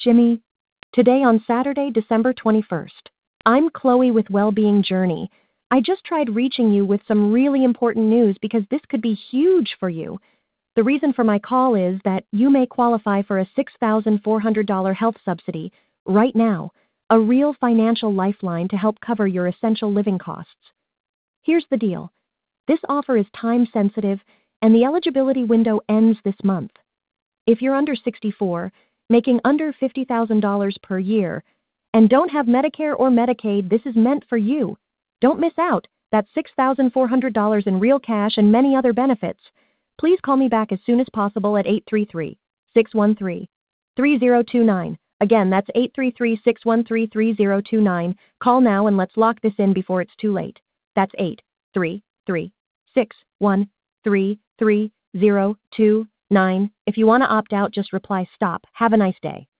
Jimmy, today on Saturday, December 21st. I'm Chloe with Wellbeing Journey. I just tried reaching you with some really important news because this could be huge for you. The reason for my call is that you may qualify for a $6,400 health subsidy right now, a real financial lifeline to help cover your essential living costs. Here's the deal. This offer is time sensitive and the eligibility window ends this month. If you're under 64, making under $50,000 per year, and don't have Medicare or Medicaid, this is meant for you. Don't miss out. That's $6,400 in real cash and many other benefits. Please call me back as soon as possible at 833-613-3029. Again, that's 833-613-3029. Call now and let's lock this in before it's too late. That's 833-613-3029. If you want to opt out, just reply stop. Have a nice day.